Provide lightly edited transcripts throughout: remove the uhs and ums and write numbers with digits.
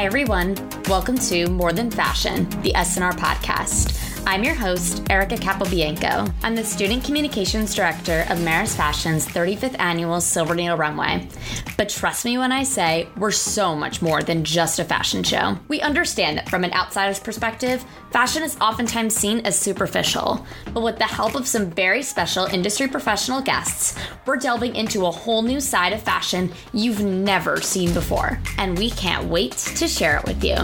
Hi, everyone. Welcome to More Than Fashion, the SNR podcast. I'm your host, Erica Capobianco. I'm the Student Communications Director of Maris Fashion's 35th Annual Silver Needle Runway. But trust me when I say we're so much more than just a fashion show. We understand that from an outsider's perspective, fashion is oftentimes seen as superficial. But with the help of some very special industry professional guests, we're delving into a whole new side of fashion you've never seen before. And we can't wait to share it with you.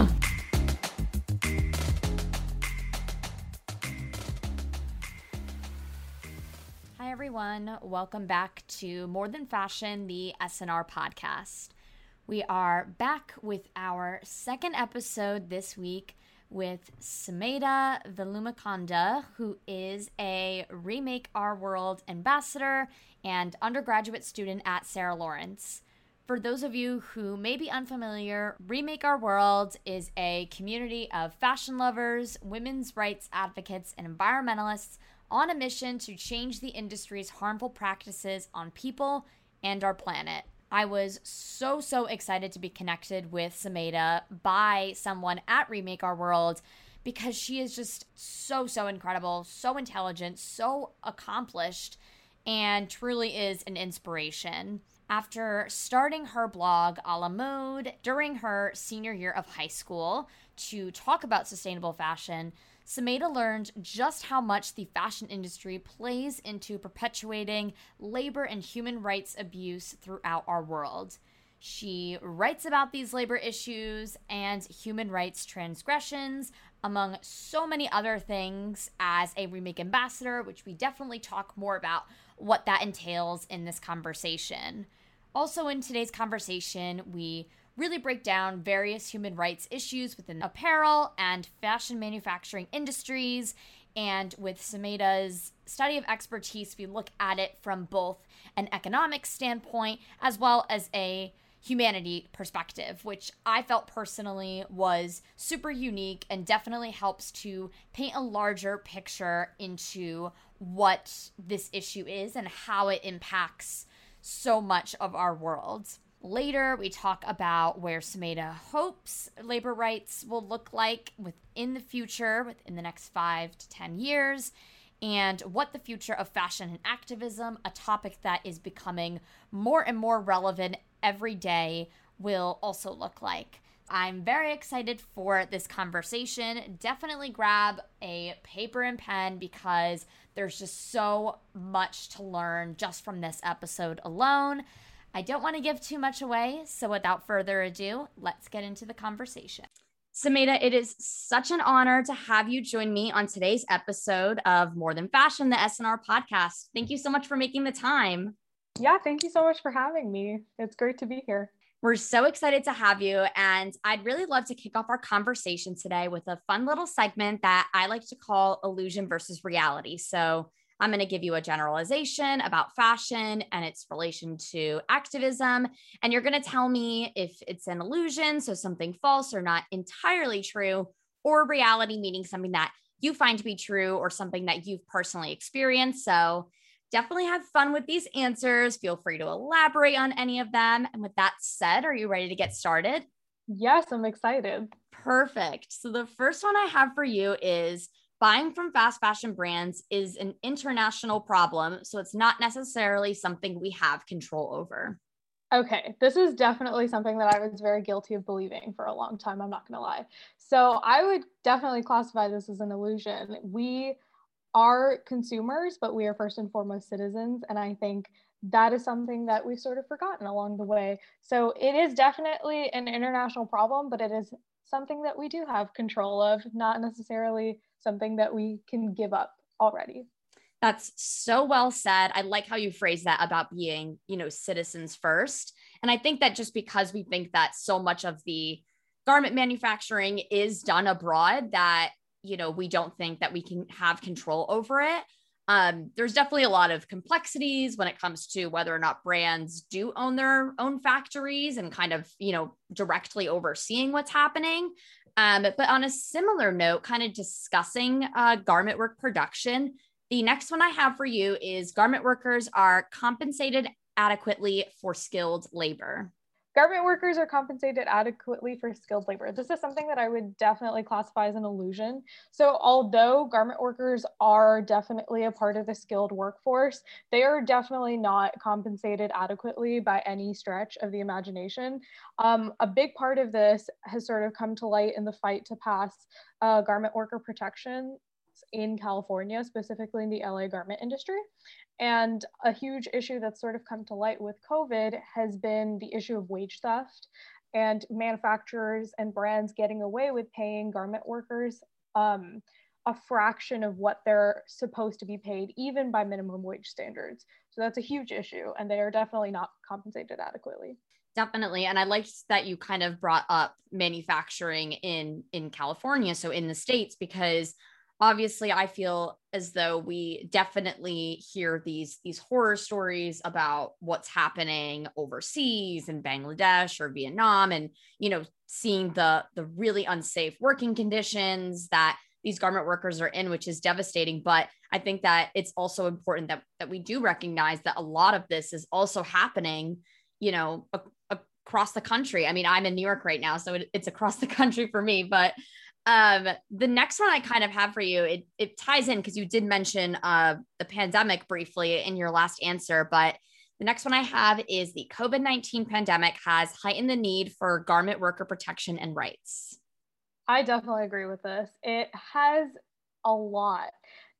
Everyone, welcome back to More Than Fashion, the SNR podcast. We are back with our second episode this week with Sumaidah Vilumakanda, who is a Remake Our World ambassador and undergraduate student at Sarah Lawrence. For those of you who may be unfamiliar, Remake Our World is a community of fashion lovers, women's rights advocates, and environmentalists on a mission to change the industry's harmful practices on people and our planet. I was so excited to be connected with Sumaidah by someone at Remake Our World because she is just so incredible, so intelligent, so accomplished, and truly is an inspiration. After starting her blog A La Mode during her senior year of high school to talk about sustainable fashion, Sumaidah learned just how much the fashion industry plays into perpetuating labor and human rights abuse throughout our world. She writes about these labor issues and human rights transgressions, among so many other things, as a Remake ambassador, which we definitely talk more about what that entails in this conversation. Also in today's conversation, we really break down various human rights issues within apparel and fashion manufacturing industries. And with Sumaidah's study of expertise, we look at it from both an economic standpoint as well as a humanity perspective, which I felt personally was super unique and definitely helps to paint a larger picture into what this issue is and how it impacts so much of our world. Later, we talk about where Sumaidah hopes labor rights will look like within the future, within the next 5 to 10 years, and what the future of fashion and activism, a topic that is becoming more and more relevant every day, will also look like. I'm very excited for this conversation. Definitely grab a paper and pen because there's just so much to learn just from this episode alone. I don't want to give too much away, so without further ado, let's get into the conversation. Sumaidah, it is such an honor to have you join me on today's episode of More Than Fashion, the SNR podcast. Thank you so much for making the time. Yeah, thank you so much for having me. It's great to be here. We're so excited to have you, and I'd really love to kick off our conversation today with a fun little segment that I like to call illusion versus reality. So I'm going to give you a generalization about fashion and its relation to activism. And you're going to tell me if it's an illusion, so something false or not entirely true, or reality, meaning something that you find to be true or something that you've personally experienced. So definitely have fun with these answers. Feel free to elaborate on any of them. And with that said, are you ready to get started? Yes, I'm excited. Perfect. So the first one I have for you is, buying from fast fashion brands is an international problem, so it's not necessarily something we have control over. Okay, this is definitely something that I was very guilty of believing for a long time, I'm not going to lie. So I would definitely classify this as an illusion. We are consumers, but we are first and foremost citizens, and I think that is something that we've sort of forgotten along the way. So it is definitely an international problem, but it is something that we do have control of, not necessarily something that we can give up already. That's so well said. I like how you phrase that about being, citizens first. And I think that just because we think that so much of the garment manufacturing is done abroad, that, we don't think that we can have control over it. There's definitely a lot of complexities when it comes to whether or not brands do own their own factories and kind of, directly overseeing what's happening. But on a similar note, kind of discussing garment work production, the next one I have for you is garment workers are compensated adequately for skilled labor. Garment workers are compensated adequately for skilled labor. This is something that I would definitely classify as an illusion. So although garment workers are definitely a part of the skilled workforce, they are definitely not compensated adequately by any stretch of the imagination. A big part of this has sort of come to light in the fight to pass garment worker protection in California, specifically in the LA garment industry. And a huge issue that's sort of come to light with COVID has been the issue of wage theft and manufacturers and brands getting away with paying garment workers a fraction of what they're supposed to be paid, even by minimum wage standards. So that's a huge issue, and they are definitely not compensated adequately. Definitely. And I liked that you kind of brought up manufacturing in California, so in the States, because obviously I feel as though we definitely hear these horror stories about what's happening overseas in Bangladesh or Vietnam, and seeing the really unsafe working conditions that these garment workers are in, which is devastating. But I think that it's also important that we do recognize that a lot of this is also happening, across the country. I mean, I'm in New York right now, so it's across the country for me. But the next one I kind of have for you, it ties in because you did mention the pandemic briefly in your last answer, but the next one I have is the COVID-19 pandemic has heightened the need for garment worker protection and rights. I definitely agree with this. It has a lot.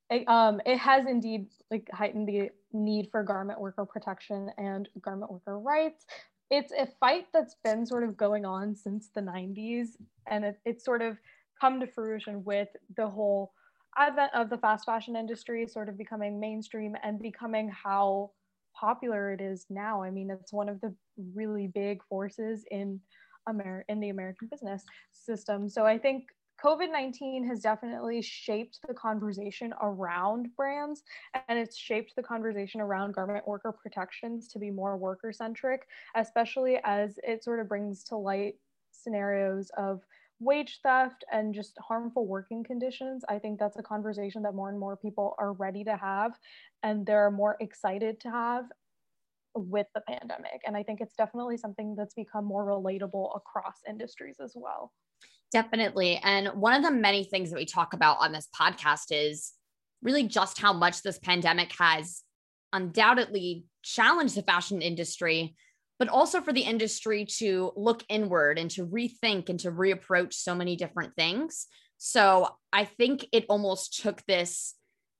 It has indeed heightened the need for garment worker protection and garment worker rights. It's a fight that's been sort of going on since the 90s, and it's sort of come to fruition with the whole advent of the fast fashion industry sort of becoming mainstream and becoming how popular it is now. I mean, it's one of the really big forces in the American business system. So I think COVID-19 has definitely shaped the conversation around brands, and it's shaped the conversation around garment worker protections to be more worker centric, especially as it sort of brings to light scenarios of wage theft and just harmful working conditions. I think that's a conversation that more and more people are ready to have, and they're more excited to have with the pandemic. And I think it's definitely something that's become more relatable across industries as well. Definitely. And one of the many things that we talk about on this podcast is really just how much this pandemic has undoubtedly challenged the fashion industry, but also for the industry to look inward and to rethink and to reapproach so many different things. So I think it almost took this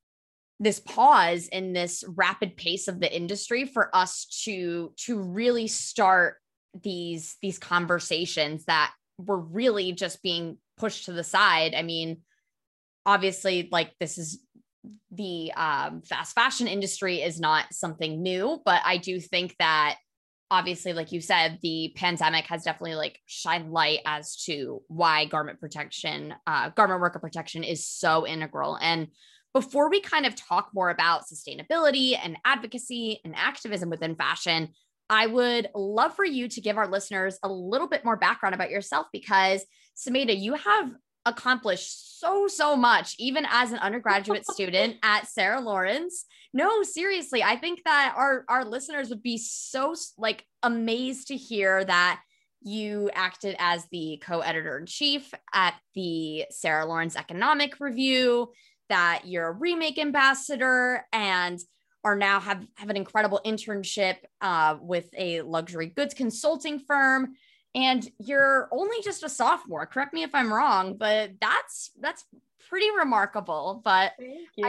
pause in this rapid pace of the industry for us to really start these conversations that were really just being pushed to the side. I mean, obviously, this is the fast fashion industry is not something new, but I do think that obviously, like you said, the pandemic has definitely shined light as to why garment worker protection is so integral. And before we kind of talk more about sustainability and advocacy and activism within fashion, I would love for you to give our listeners a little bit more background about yourself, because Sumaidah, you have accomplished so much, even as an undergraduate student at Sarah Lawrence. No, seriously, I think that our listeners would be so amazed to hear that you acted as the co-editor-in-chief at the Sarah Lawrence Economic Review, that you're a Remake ambassador, and are now have an incredible internship with a luxury goods consulting firm. And you're only just a sophomore. Correct me if I'm wrong, but that's pretty remarkable. But thank you.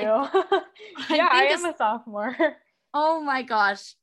I am a sophomore. Oh my gosh,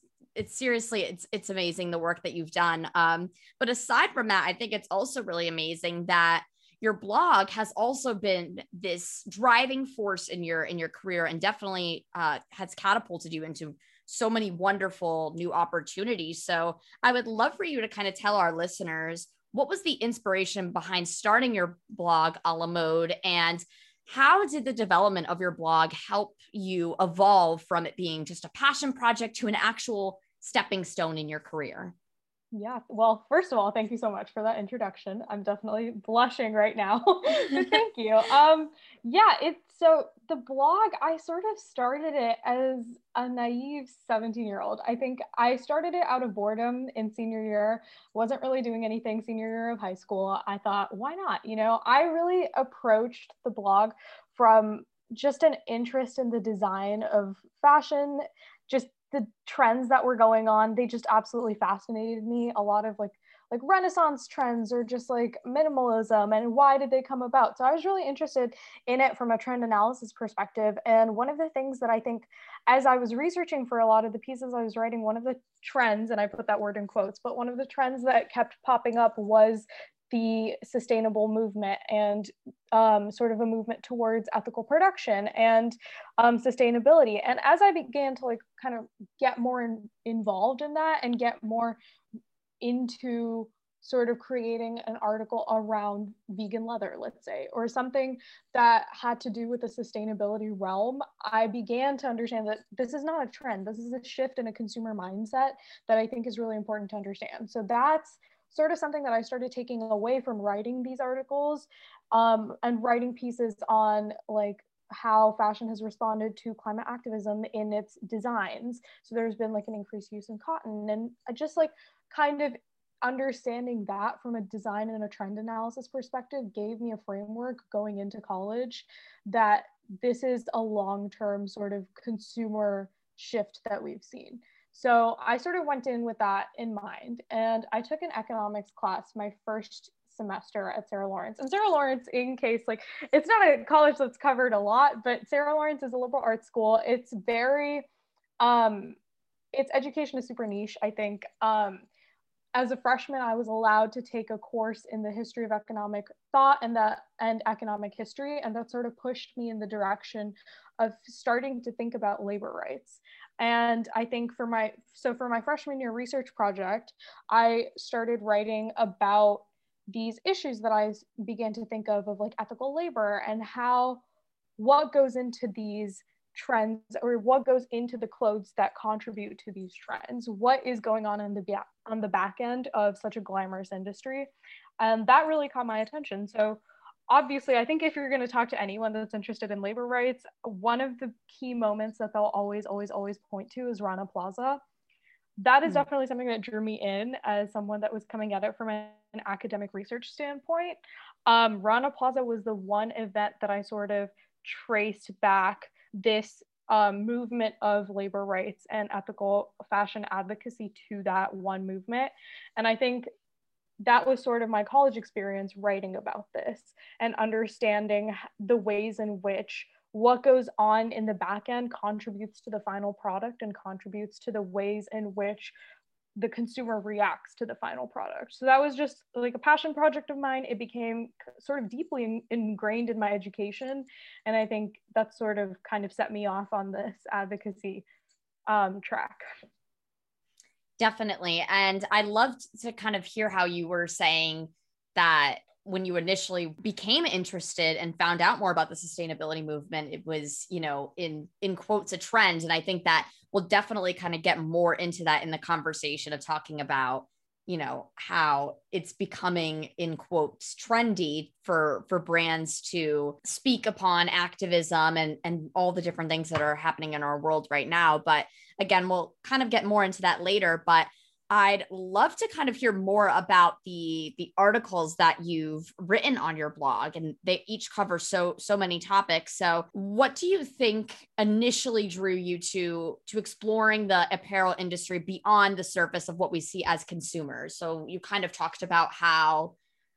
it's amazing the work that you've done. But aside from that, I think it's also really amazing that your blog has also been this driving force in your career, and definitely has catapulted you into so many wonderful new opportunities. So I would love for you to kind of tell our listeners, what was the inspiration behind starting your blog, A La Mode, and how did the development of your blog help you evolve from it being just a passion project to an actual stepping stone in your career? Yeah, well, first of all, thank you so much for that introduction. I'm definitely blushing right now. But thank you. Yeah, so the blog, I sort of started it as a naive 17-year-old. I think I started it out of boredom in senior year, wasn't really doing anything senior year of high school. I thought, why not? I really approached the blog from just an interest in the design of fashion, just the trends that were going on. They just absolutely fascinated me. A lot of like Renaissance trends or just like minimalism and why did they come about. So I was really interested in it from a trend analysis perspective. And one of the things that I think, as I was researching for a lot of the pieces I was writing, one of the trends, and I put that word in quotes, but one of the trends that kept popping up was the sustainable movement and sort of a movement towards ethical production and sustainability. And as I began to like kind of get more involved in that and get more into sort of creating an article around vegan leather, let's say, or something that had to do with the sustainability realm, I began to understand that this is not a trend. This is a shift in a consumer mindset that I think is really important to understand. So that's sort of something that I started taking away from writing these articles and writing pieces on like how fashion has responded to climate activism in its designs. So there's been like an increased use in cotton and just like kind of understanding that from a design and a trend analysis perspective gave me a framework going into college that this is a long-term sort of consumer shift that we've seen. So I sort of went in with that in mind, and I took an economics class my first semester at Sarah Lawrence. And Sarah Lawrence, in case like it's not a college that's covered a lot, but Sarah Lawrence is a liberal arts school. It's very its education is super niche, I think. As a freshman, I was allowed to take a course in the history of economic thought and economic history, and that sort of pushed me in the direction of starting to think about labor rights. And I think for my freshman year research project, I started writing about these issues that I began to think of like ethical labor and what goes into these trends or what goes into the clothes that contribute to these trends. What is going on the back end of such a glamorous industry? And that really caught my attention. So obviously, I think if you're going to talk to anyone that's interested in labor rights, one of the key moments that they'll always point to is Rana Plaza. That is definitely something that drew me in as someone that was coming at it from an academic research standpoint. Rana Plaza was the one event that I sort of traced back this movement of labor rights and ethical fashion advocacy to that one movement. And I think that was sort of my college experience writing about this and understanding the ways in which what goes on in the back end contributes to the final product and contributes to the ways in which the consumer reacts to the final product. So that was just like a passion project of mine. It became sort of deeply ingrained in my education. And I think that sort of kind of set me off on this advocacy track. Definitely. And I loved to kind of hear how you were saying that when you initially became interested and found out more about the sustainability movement, it was, in quotes, a trend. And I think that we'll definitely kind of get more into that in the conversation of talking about, how it's becoming, in quotes, trendy for brands to speak upon activism and all the different things that are happening in our world right now. But again, we'll kind of get more into that later, but I'd love to kind of hear more about the articles that you've written on your blog, and they each cover so many topics. So what do you think initially drew you to exploring the apparel industry beyond the surface of what we see as consumers? So you kind of talked about how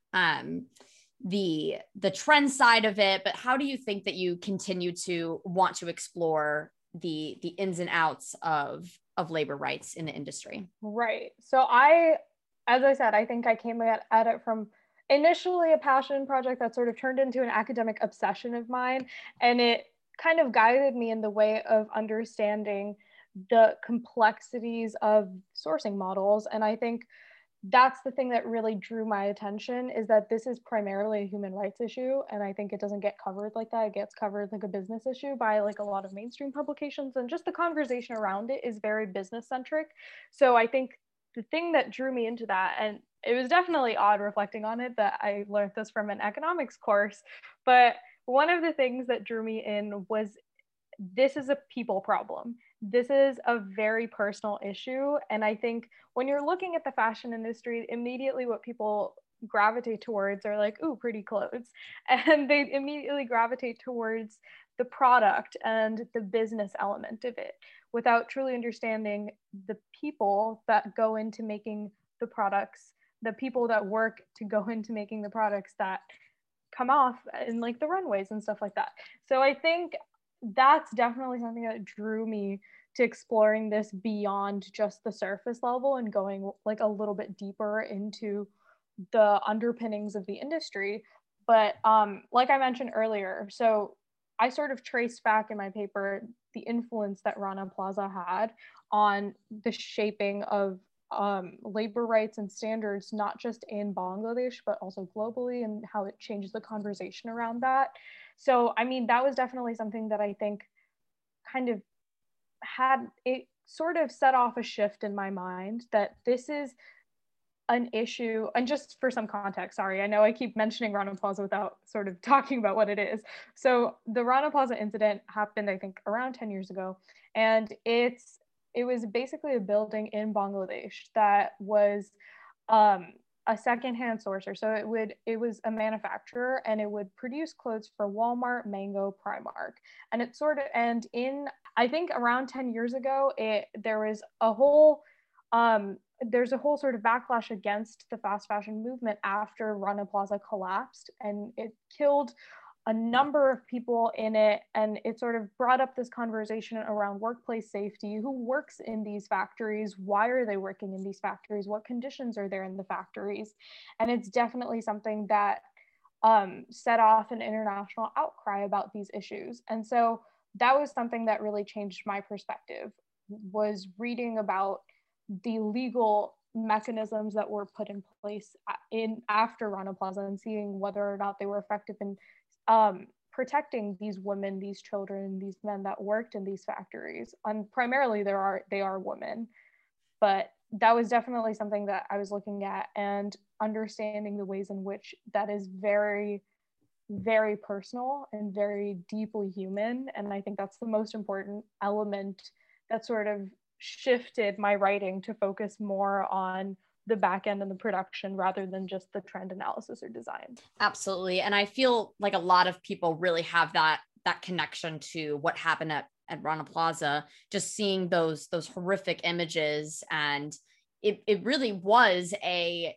the trend side of it, but how do you think that you continue to want to explore the ins and outs of labor rights in the industry? Right. So as I said, I think I came at it from initially a passion project that sort of turned into an academic obsession of mine. And it kind of guided me in the way of understanding the complexities of sourcing models. And I think that's the thing that really drew my attention, is that this is primarily a human rights issue. And I think it doesn't get covered like that. It gets covered like a business issue by like a lot of mainstream publications, and just the conversation around it is very business centric. So I think the thing that drew me into that, and it was definitely odd reflecting on it that I learned this from an economics course, but one of the things that drew me in was this is a people problem. This is a very personal issue. And I think when you're looking at the fashion industry, immediately what people gravitate towards are like, ooh, pretty clothes. And they immediately gravitate towards the product and the business element of it without truly understanding the people that go into making the products, the people that work to go into making the products that come off in like the runways and stuff like that. So I think that's definitely something that drew me to exploring this beyond just the surface level and going like a little bit deeper into the underpinnings of the industry. But like I mentioned earlier, so I sort of traced back in my paper the influence that Rana Plaza had on the shaping of labor rights and standards, not just in Bangladesh, but also globally, and how it changes the conversation around that. So, I mean, that was definitely something that I think kind of had it sort of set off a shift in my mind that this is an issue. And just for some context, sorry, I know I keep mentioning Rana Plaza without sort of talking about what it is. So the Rana Plaza incident happened, I think, around 10 years ago. And it was basically a building in Bangladesh that was a secondhand sourcer. So it was a manufacturer, and it would produce clothes for Walmart, Mango, Primark. And it sort of, and in, I think around 10 years ago, there was a whole, there's a whole sort of backlash against the fast fashion movement after Rana Plaza collapsed, and it killed a number of people in it, and it sort of brought up this conversation around workplace safety. Who works in these factories? Why are they working in these factories? What conditions are there in the factories? And it's definitely something that set off an international outcry about these issues. And so that was something that really changed my perspective, was reading about the legal mechanisms that were put in place in after Rana Plaza, and seeing whether or not they were effective in protecting these women, these children, these men that worked in these factories. And primarily they are women, but that was definitely something that I was looking at and understanding the ways in which that is very, very personal and very deeply human. And I think that's the most important element that sort of shifted my writing to focus more on the back end and the production rather than just the trend analysis or design. Absolutely. And I feel like a lot of people really have that connection to what happened at Rana Plaza, just seeing those horrific images. And it really was a,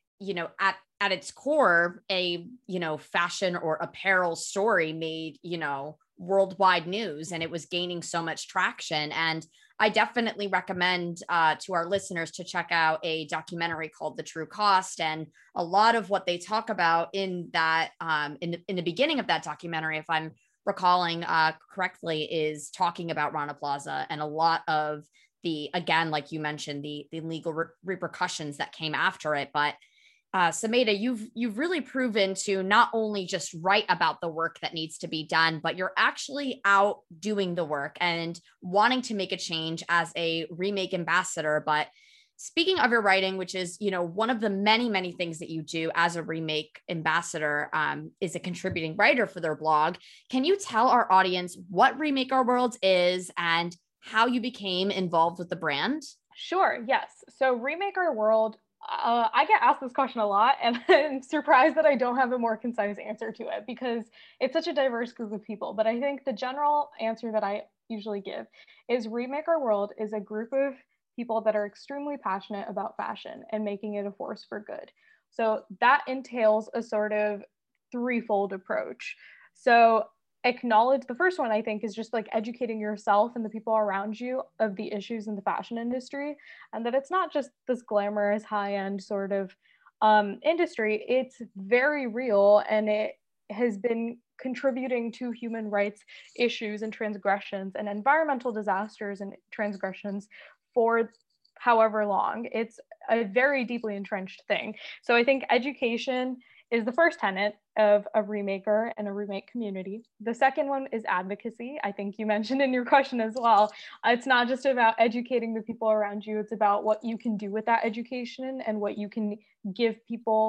at its core, a, fashion or apparel story made, worldwide news, and it was gaining so much traction. And I definitely recommend to our listeners to check out a documentary called The True Cost. And a lot of what they talk about in that, in the beginning of that documentary, if I'm recalling correctly, is talking about Rana Plaza and a lot of the, again, like you mentioned, the legal repercussions that came after it. But Sumaidah, you've really proven to not only just write about the work that needs to be done, but you're actually out doing the work and wanting to make a change as a remake ambassador. But speaking of your writing, which is, one of the many, many things that you do as a remake ambassador, is a contributing writer for their blog. Can you tell our audience what Remake Our World is and how you became involved with the brand? Sure, yes. So Remake Our World, I get asked this question a lot, and I'm surprised that I don't have a more concise answer to it because it's such a diverse group of people. But I think the general answer that I usually give is Remake Our World is a group of people that are extremely passionate about fashion and making it a force for good. So that entails a sort of threefold approach. So acknowledge, the first one I think is just like educating yourself and the people around you of the issues in the fashion industry, and that it's not just this glamorous high-end sort of industry. It's very real, and it has been contributing to human rights issues and transgressions and environmental disasters and transgressions for however long. It's a very deeply entrenched thing. So I think education is the first tenet of a remaker and a remake community. The second one is advocacy. I think you mentioned in your question as well. It's not just about educating the people around you, it's about what you can do with that education and what you can give people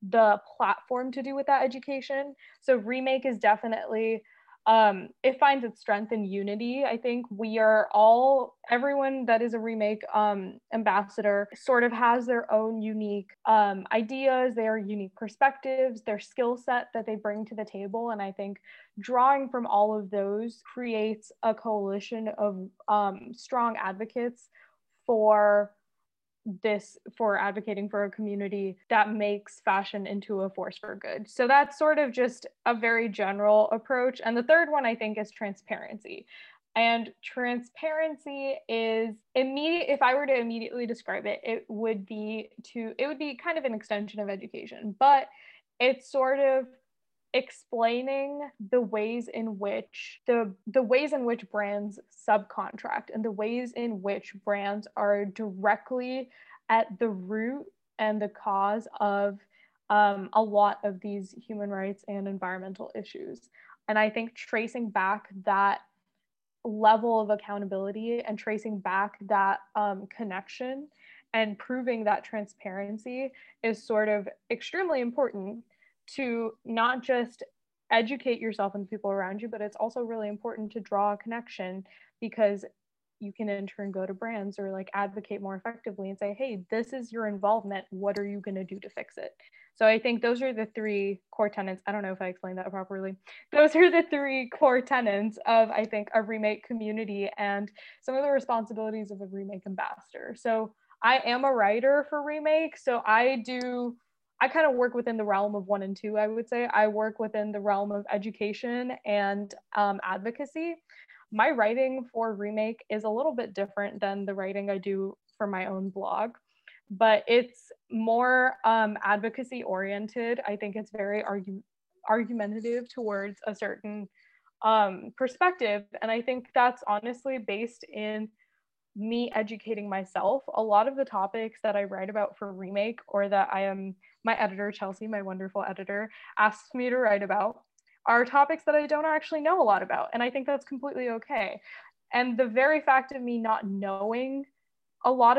the platform to do with that education. So Remake is definitely, it finds its strength in unity. I think we are all, everyone that is a Remake ambassador sort of has their own unique ideas, their unique perspectives, their skill set that they bring to the table. And I think drawing from all of those creates a coalition of strong advocates for advocating for a community that makes fashion into a force for good. So that's sort of just a very general approach. And the third one, I think, is transparency. And transparency is immediate. If I were to immediately describe it, it would be kind of an extension of education, but it's sort of explaining the ways in which brands subcontract and the ways in which brands are directly at the root and the cause of a lot of these human rights and environmental issues. And I think tracing back that level of accountability and tracing back that connection and proving that transparency is sort of extremely important to not just educate yourself and the people around you, but it's also really important to draw a connection, because you can in turn go to brands or like advocate more effectively and say, hey, this is your involvement. What are you going to do to fix it? So I think those are the three core tenets. I don't know if I explained that properly. Those are the three core tenets of, I think, a Remake community and some of the responsibilities of a Remake ambassador. So I am a writer for Remake. So I kind of work within the realm of 1 and 2, I would say. I work within the realm of education and advocacy. My writing for Remake is a little bit different than the writing I do for my own blog, but it's more advocacy oriented. I think it's very argumentative towards a certain perspective. And I think that's honestly based in me educating myself. A lot of the topics that I write about for Remake, or that my editor, Chelsea, my wonderful editor, asks me to write about, are topics that I don't actually know a lot about. And I think that's completely okay. And the very fact of me not knowing a lot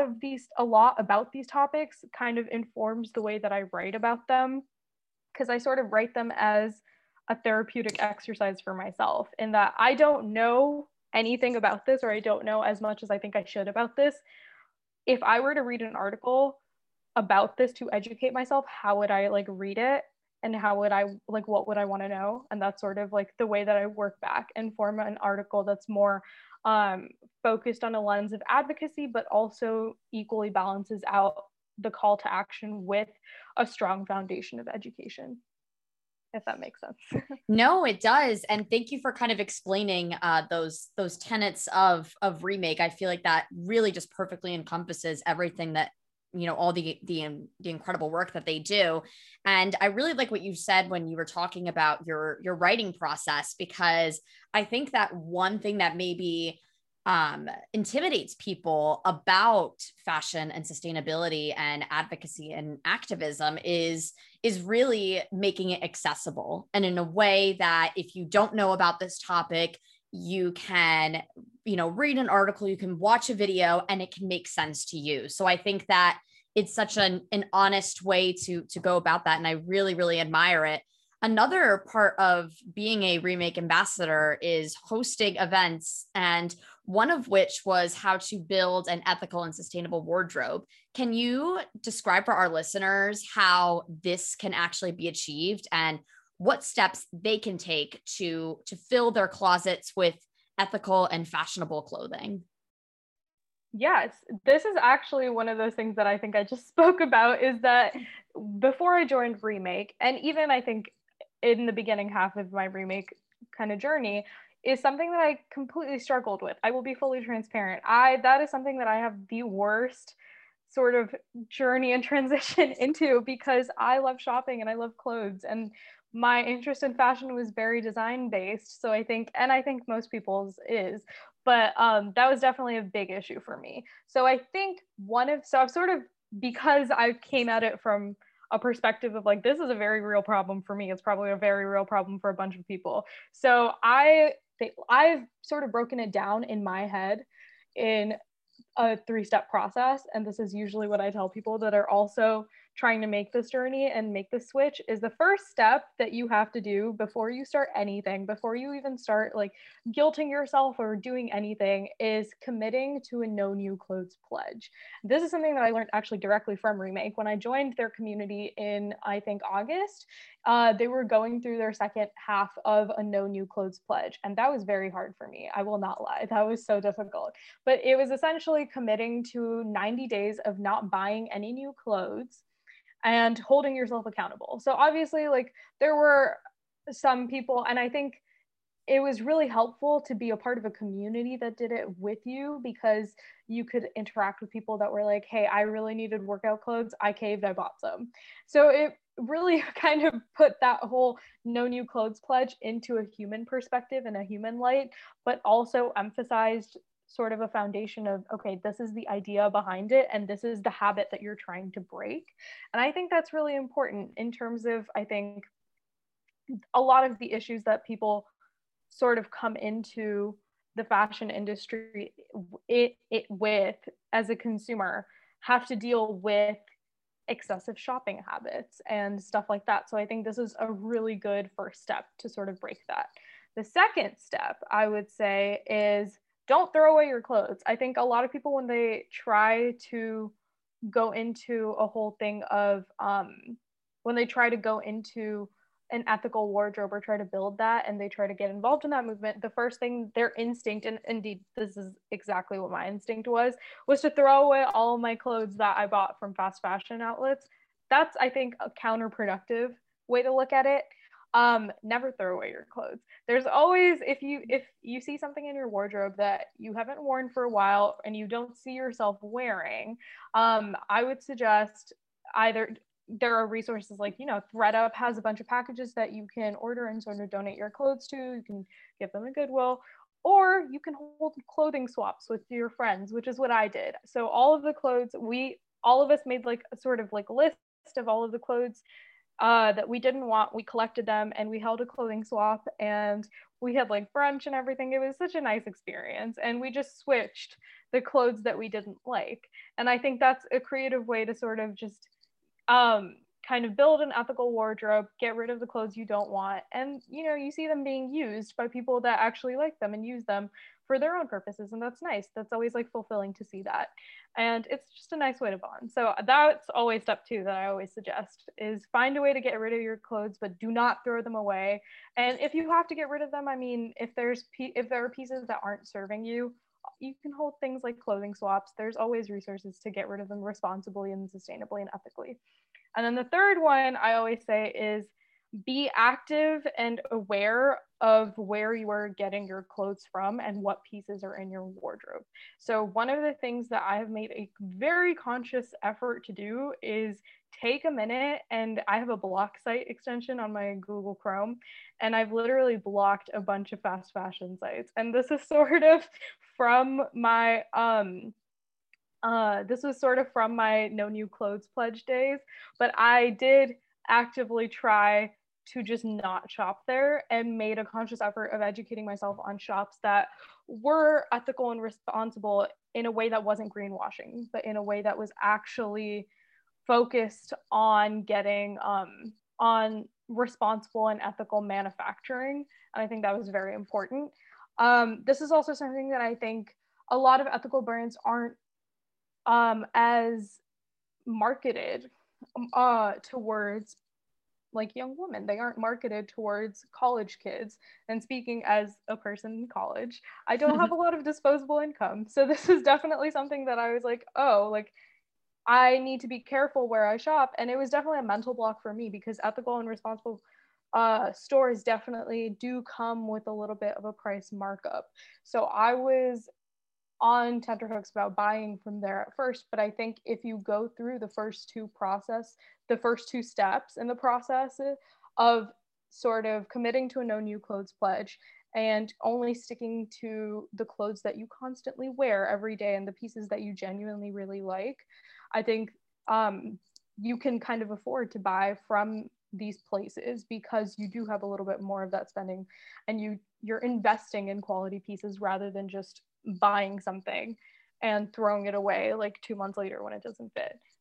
about these topics kind of informs the way that I write about them, because I sort of write them as a therapeutic exercise for myself, in that I don't know anything about this, or I don't know as much as I think I should about this. If I were to read an article about this to educate myself, how would I like read it? And how would I like, what would I want to know? And that's sort of like the way that I work back and form an article that's more focused on a lens of advocacy, but also equally balances out the call to action with a strong foundation of education, if that makes sense. No, it does. And thank you for kind of explaining those tenets of Remake. I feel like that really just perfectly encompasses everything that, all the incredible work that they do. And I really like what you said when you were talking about your writing process, because I think that one thing that maybe intimidates people about fashion and sustainability and advocacy and activism is really making it accessible, and in a way that if you don't know about this topic, you can, read an article, you can watch a video, and it can make sense to you. So I think that it's such an honest way to go about that. And I really, really admire it. Another part of being a Remake ambassador is hosting events, and one of which was how to build an ethical and sustainable wardrobe. Can you describe for our listeners how this can actually be achieved and what steps they can take to fill their closets with ethical and fashionable clothing? Yes, this is actually one of those things that I think I just spoke about, is that before I joined Remake, and even I think in the beginning half of my Remake kind of journey, is something that I completely struggled with. I will be fully transparent. That is something that I have the worst sort of journey and transition into, because I love shopping and I love clothes, and my interest in fashion was very design based. So I think most people's is, but that was definitely a big issue for me. So I think I've sort of, because I came at it from a perspective of like, this is a very real problem for me. It's probably a very real problem for a bunch of people. So I've sort of broken it down in my head in a 3-step process. And this is usually what I tell people that are also trying to make this journey and make the switch is the first step that you have to do before you start anything, before you even start like guilting yourself or doing anything, is committing to a no new clothes pledge. This is something that I learned actually directly from Remake when I joined their community in, I think, August. They were going through their second half of a no new clothes pledge, and that was very hard for me. I will not lie, that was so difficult. But it was essentially committing to 90 days of not buying any new clothes and holding yourself accountable. So obviously, like, there were some people, and I think it was really helpful to be a part of a community that did it with you, because you could interact with people that were like, hey, I really needed workout clothes, I caved, I bought some. So it really kind of put that whole no new clothes pledge into a human perspective and a human light, but also emphasized sort of a foundation of, okay, this is the idea behind it, and this is the habit that you're trying to break. And I think that's really important in terms of, I think, a lot of the issues that people sort of come into the fashion industry with as a consumer have to deal with excessive shopping habits and stuff like that. So I think this is a really good first step to sort of break that. The second step, I would say, is don't throw away your clothes. I think a lot of people, when they try to go into a whole thing of when they try to go into an ethical wardrobe or try to build that, and they try to get involved in that movement, the first thing, their instinct, and indeed this is exactly what my instinct was to throw away all of my clothes that I bought from fast fashion outlets. That's, I think, a counterproductive way to look at it. Never throw away your clothes. There's always, if you see something in your wardrobe that you haven't worn for a while and you don't see yourself wearing, I would suggest either, there are resources like, ThredUp has a bunch of packages that you can order and sort of donate your clothes to. You can give them a Goodwill, or you can hold clothing swaps with your friends, which is what I did. So all of the clothes, all of us made like a sort of like list of all of the clothes that we didn't want. We collected them and we held a clothing swap, and we had like brunch and everything. It was such a nice experience, and we just switched the clothes that we didn't like. And I think that's a creative way to sort of just kind of build an ethical wardrobe, get rid of the clothes you don't want, and you see them being used by people that actually like them and use them for their own purposes, and that's nice. That's always like fulfilling to see that, and it's just a nice way to bond. So that's always step 2 that I always suggest, is find a way to get rid of your clothes, but do not throw them away. And if you have to get rid of them, I mean, if there are pieces that aren't serving you, you can hold things like clothing swaps. There's always resources to get rid of them responsibly and sustainably and ethically. And then the third one I always say is be active and aware of where you are getting your clothes from and what pieces are in your wardrobe. So one of the things that I have made a very conscious effort to do is take a minute, and I have a block site extension on my Google Chrome, and I've literally blocked a bunch of fast fashion sites. And this is sort of from my this was sort of from my no new clothes pledge days, but I did actively try to just not shop there, and made a conscious effort of educating myself on shops that were ethical and responsible in a way that wasn't greenwashing, but in a way that was actually focused on getting on responsible and ethical manufacturing. And I think that was very important. This is also something that I think a lot of ethical brands aren't as marketed towards like young women. They aren't marketed towards college kids. And speaking as a person in college, I don't have a lot of disposable income. So this is definitely something that I was like, oh, like I need to be careful where I shop. And it was definitely a mental block for me, because ethical and responsible stores definitely do come with a little bit of a price markup. So I was on tenterhooks about buying from there at first, but I think if you go through the first two steps in the process of sort of committing to a no new clothes pledge and only sticking to the clothes that you constantly wear every day and the pieces that you genuinely really like, I think you can kind of afford to buy from these places, because you do have a little bit more of that spending, and you're investing in quality pieces rather than just buying something and throwing it away like 2 months later when it doesn't fit.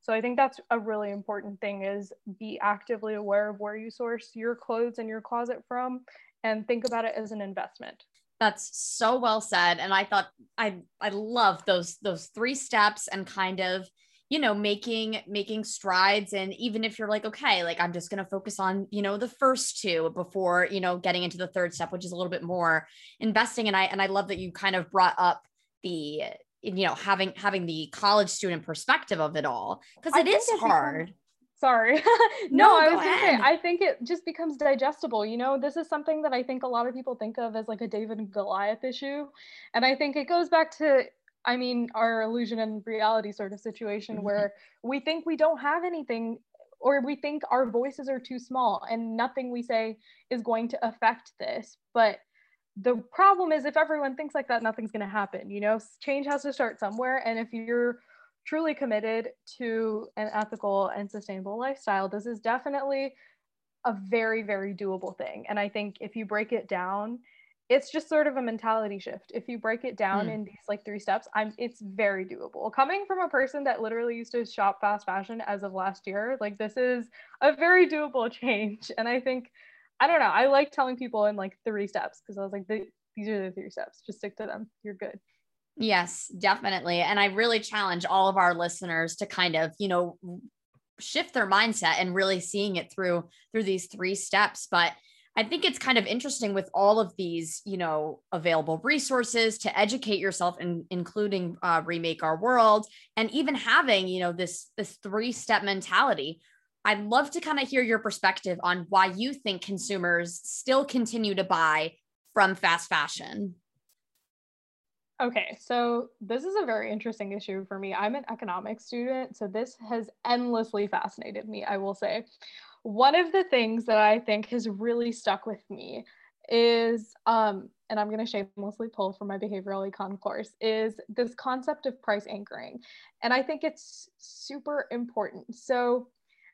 So I think that's a really important thing, is be actively aware of where you source your clothes and your closet from, and think about it as an investment. That's so well said. And I thought I love those three steps, and kind of, making strides. And even if you're like, okay, like I'm just going to focus on, the first two before, getting into the third step, which is a little bit more investing. And I love that you kind of brought up the, having the college student perspective of it all, because it is hard. Sorry. No, I go was going to say, ahead. I think it just becomes digestible. This is something that I think a lot of people think of as like a David and Goliath issue. And I think it goes back to, our illusion and reality sort of situation, where we think we don't have anything, or we think our voices are too small and nothing we say is going to affect this. But the problem is, if everyone thinks like that, nothing's going to happen. Change has to start somewhere. And if you're truly committed to an ethical and sustainable lifestyle, this is definitely a very, very doable thing. And I think if you break it down, it's just sort of a mentality shift. If you break it down in these like 3 steps, it's very doable. Coming from a person that literally used to shop fast fashion as of last year, like this is a very doable change. And I think, I don't know, I like telling people in like 3 steps, because I was like, these are the 3 steps. Just stick to them. You're good. Yes, definitely. And I really challenge all of our listeners to kind of, shift their mindset and really seeing it through these 3 steps. But I think it's kind of interesting with all of these, available resources to educate yourself, and including Remake Our World, and even having, this 3-step mentality. I'd love to kind of hear your perspective on why you think consumers still continue to buy from fast fashion. Okay, so this is a very interesting issue for me. I'm an economics student, so this has endlessly fascinated me, I will say. One of the things that I think has really stuck with me is, and I'm going to shamelessly pull from my behavioral econ course, is this concept of price anchoring. And I think it's super important. So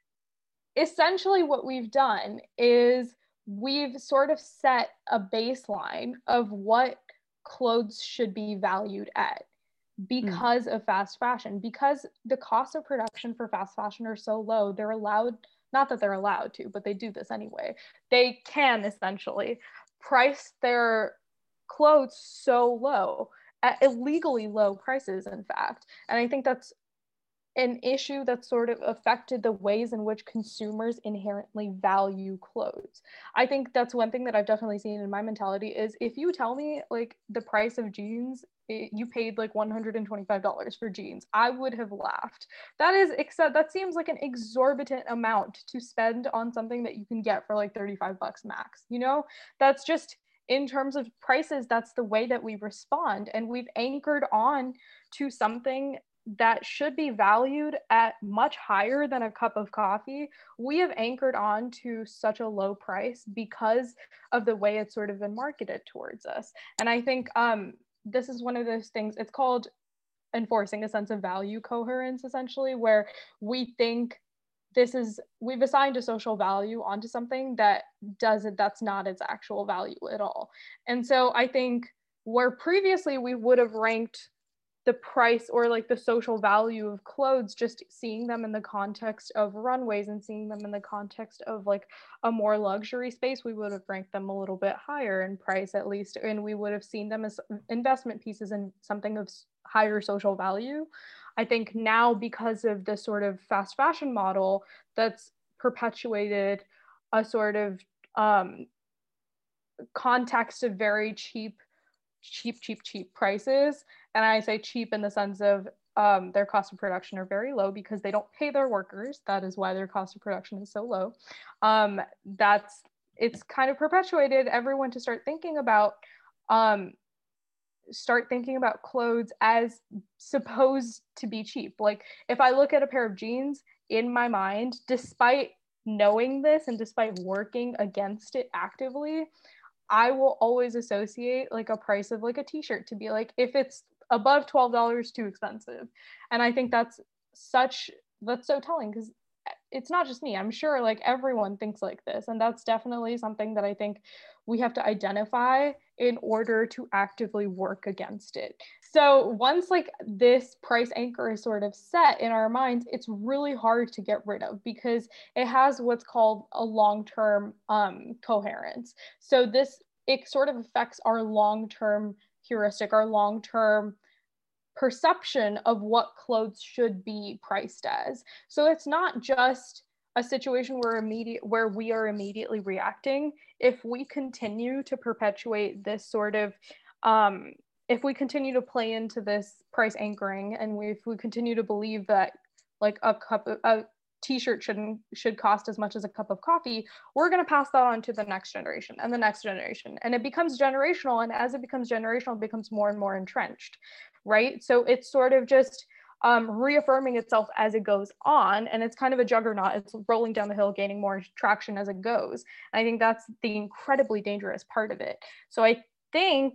essentially what we've done is we've sort of set a baseline of what clothes should be valued at because of fast fashion, because the cost of production for fast fashion are so low. They're allowed, not that they're allowed to, but they do this anyway. They can essentially price their clothes so low, at illegally low prices, in fact. And I think that's an issue that sort of affected the ways in which consumers inherently value clothes. I think that's one thing that I've definitely seen in my mentality is, if you tell me like the price of jeans, you paid like $125 for jeans, I would have laughed. That seems like an exorbitant amount to spend on something that you can get for like $35 max. That's just, in terms of prices, that's the way that we respond. And we've anchored on to something that should be valued at much higher than a cup of coffee. We have anchored on to such a low price because of the way it's sort of been marketed towards us. And I think this is one of those things, it's called enforcing a sense of value coherence, essentially, where we think we've assigned a social value onto something that's not its actual value at all. And so I think where previously we would have ranked the price or like the social value of clothes, just seeing them in the context of runways and seeing them in the context of like a more luxury space, we would have ranked them a little bit higher in price at least, and we would have seen them as investment pieces and something of higher social value. I think now, because of the sort of fast fashion model that's perpetuated a sort of context of very cheap prices. And I say cheap in the sense of their cost of production are very low because they don't pay their workers. That is why their cost of production is so low. It's kind of perpetuated everyone to start thinking about clothes as supposed to be cheap. Like if I look at a pair of jeans, in my mind, despite knowing this and despite working against it actively, I will always associate like a price of like a t-shirt to be like, if it's above $12, too expensive. And I think that's so telling, because it's not just me. I'm sure like everyone thinks like this. And that's definitely something that I think we have to identify in order to actively work against it. So once like this price anchor is sort of set in our minds, it's really hard to get rid of because it has what's called a long-term coherence. So it sort of affects our long-term heuristic, our long-term perception of what clothes should be priced as. So it's not just a situation where we are immediately reacting. If we continue to perpetuate this sort of if we continue to play into this price anchoring, and if we continue to believe that like a t-shirt should cost as much as a cup of coffee, we're going to pass that on to the next generation and the next generation, and it becomes generational, and as it becomes generational, it becomes more and more entrenched, right? So it's sort of just reaffirming itself as it goes on, and it's kind of a juggernaut. It's rolling down the hill, gaining more traction as it goes. And I think that's the incredibly dangerous part of it. So I think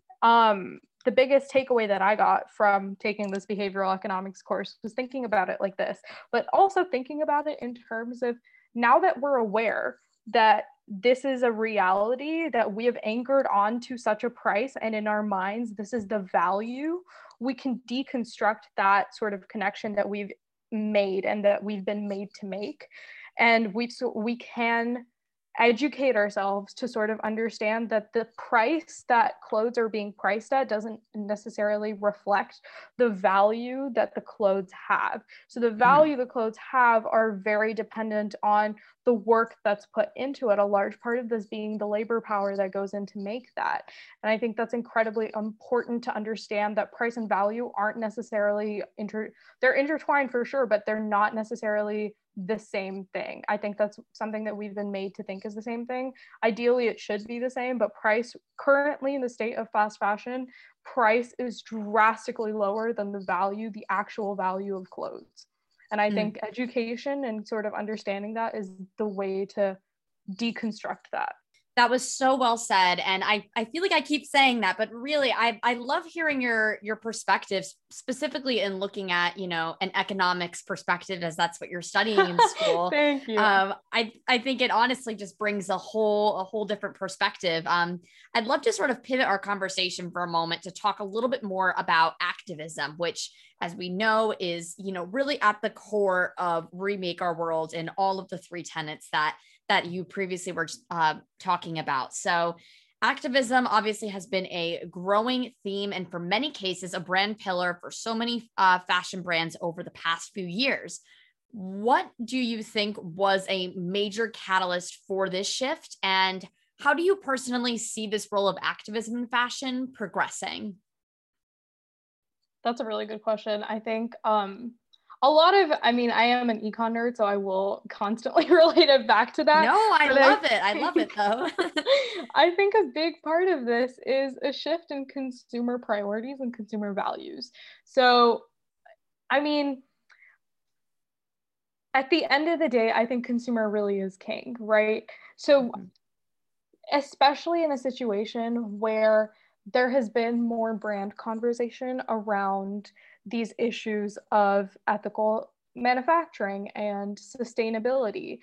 the biggest takeaway that I got from taking this behavioral economics course was thinking about it like this, but also thinking about it in terms of, now that we're aware that this is a reality that we have anchored on to such a price, and in our minds this is the value, we can deconstruct that sort of connection that we've made and that we've been made to make, and we can educate ourselves to sort of understand that the price that clothes are being priced at doesn't necessarily reflect the value that the clothes have. So the value the clothes have are very dependent on the work that's put into it, a large part of this being the labor power that goes in to make that. And I think that's incredibly important to understand, that price and value aren't necessarily they're intertwined for sure, but they're not necessarily the same thing. I think that's something that we've been made to think is the same thing. Ideally, it should be the same, but price currently in the state of fast fashion, price is drastically lower than the actual value of clothes. And I think education and sort of understanding that is the way to deconstruct that. That was so well said. And I feel like I keep saying that, but really I love hearing your perspectives, specifically in looking at, an economics perspective, as that's what you're studying in school. Thank you. I think it honestly just brings a whole different perspective. I'd love to sort of pivot our conversation for a moment to talk a little bit more about activism, which, as we know, is, really at the core of Remake Our World and all of the three tenets that you previously were talking about. So activism obviously has been a growing theme, and for many cases, a brand pillar for so many fashion brands over the past few years. What do you think was a major catalyst for this shift? And how do you personally see this role of activism in fashion progressing? That's a really good question. I think I am an econ nerd, so I will constantly relate it back to that. No, I love it. I love it though. I think a big part of this is a shift in consumer priorities and consumer values. So, at the end of the day, I think consumer really is king, right? So, especially in a situation where there has been more brand conversation around these issues of ethical manufacturing and sustainability,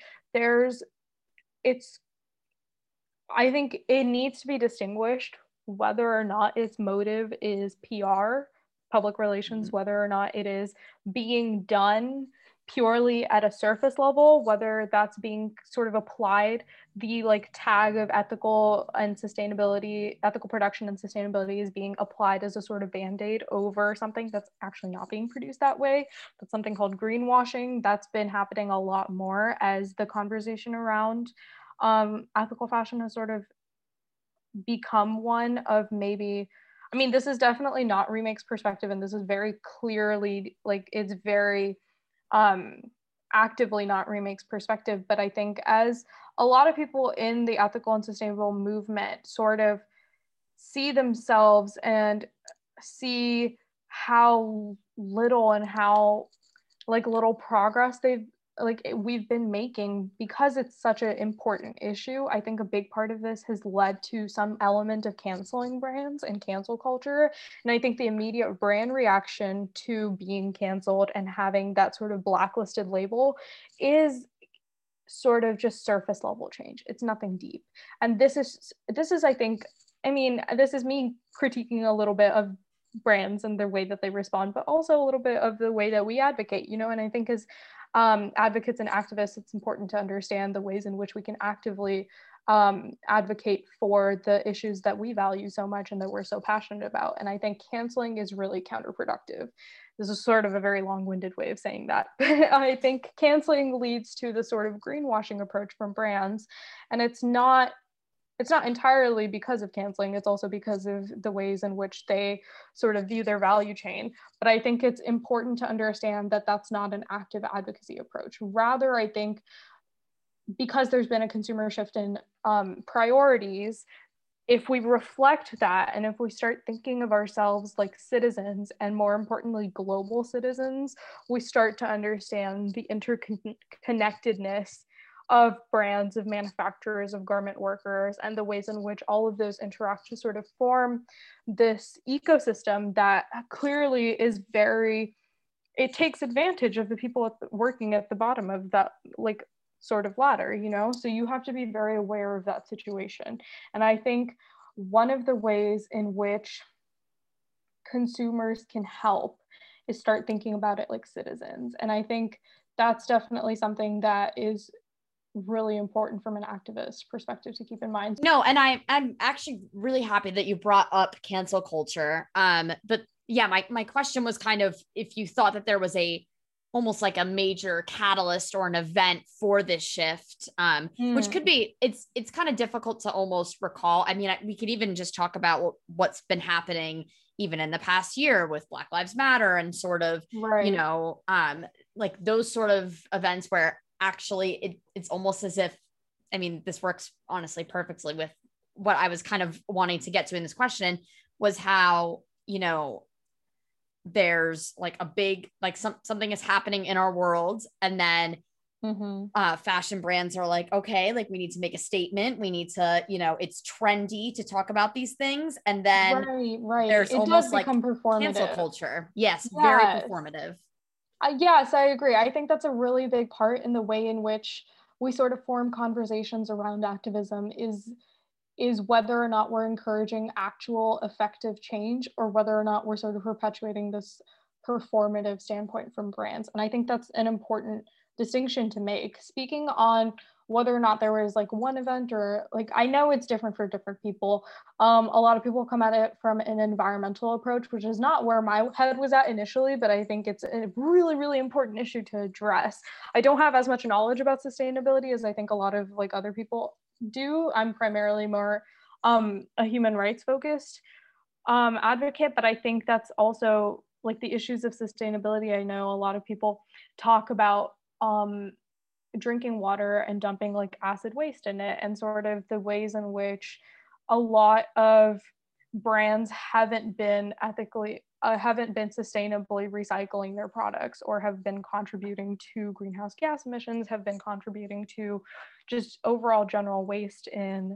I think it needs to be distinguished whether or not its motive is PR, public relations, whether or not it is being done purely at a surface level, whether that's being sort of applied, the tag of ethical production and sustainability is being applied as a sort of band-aid over something that's actually not being produced that way. That's something called greenwashing. That's been happening a lot more as the conversation around ethical fashion has sort of become one of this is definitely not Remake's perspective, and this is very clearly it's very actively not Remake's perspective, but I think as a lot of people in the ethical and sustainable movement sort of see themselves and see how little and how little progress we've been making because it's such an important issue, I think a big part of this has led to some element of canceling brands and cancel culture. And I think the immediate brand reaction to being canceled and having that sort of blacklisted label is sort of just surface level change. It's nothing deep. And this is I think, this is me critiquing a little bit of brands and the way that they respond, but also a little bit of the way that we advocate, and I think as advocates and activists, it's important to understand the ways in which we can actively advocate for the issues that we value so much and that we're so passionate about. And I think canceling is really counterproductive. This is sort of a very long-winded way of saying that. But I think canceling leads to the sort of greenwashing approach from brands. And it's not entirely because of canceling, it's also because of the ways in which they sort of view their value chain. But I think it's important to understand that that's not an active advocacy approach. Rather, I think because there's been a consumer shift in priorities, if we reflect that and if we start thinking of ourselves like citizens, and more importantly, global citizens, we start to understand the interconnectedness of brands, of manufacturers, of garment workers, and the ways in which all of those interact to sort of form this ecosystem that clearly is it takes advantage of the people working at the bottom of that like sort of ladder, so you have to be very aware of that situation. And I think one of the ways in which consumers can help is start thinking about it like citizens. And I think that's definitely something that is really important from an activist perspective to keep in mind. No, and I'm actually really happy that you brought up cancel culture. But yeah, my question was kind of if you thought that there was almost like a major catalyst or an event for this shift, which could be, it's kind of difficult to almost recall. I mean, we could even just talk about what's been happening even in the past year with Black Lives Matter and sort of, right. Like those sort of events where actually it's almost as if, I mean, this works honestly perfectly with what I was kind of wanting to get to in this question, was how, there's like a big, like something is happening in our world. And then fashion brands are like, okay, like we need to make a statement. We need to, it's trendy to talk about these things. And then there's almost like cancel culture. Yes. Very performative. Yes, I agree. I think that's a really big part in the way in which we sort of form conversations around activism is whether or not we're encouraging actual effective change or whether or not we're sort of perpetuating this performative standpoint from brands. And I think that's an important distinction to make. Speaking on whether or not there was like one event or like, I know it's different for different people. A lot of people come at it from an environmental approach, which is not where my head was at initially, but I think it's a really, really important issue to address. I don't have as much knowledge about sustainability as I think a lot of like other people do. I'm primarily more a human rights focused advocate, but I think that's also like the issues of sustainability. I know a lot of people talk about drinking water and dumping like acid waste in it, and sort of the ways in which a lot of brands haven't been sustainably recycling their products, or have been contributing to greenhouse gas emissions, have been contributing to just overall general waste in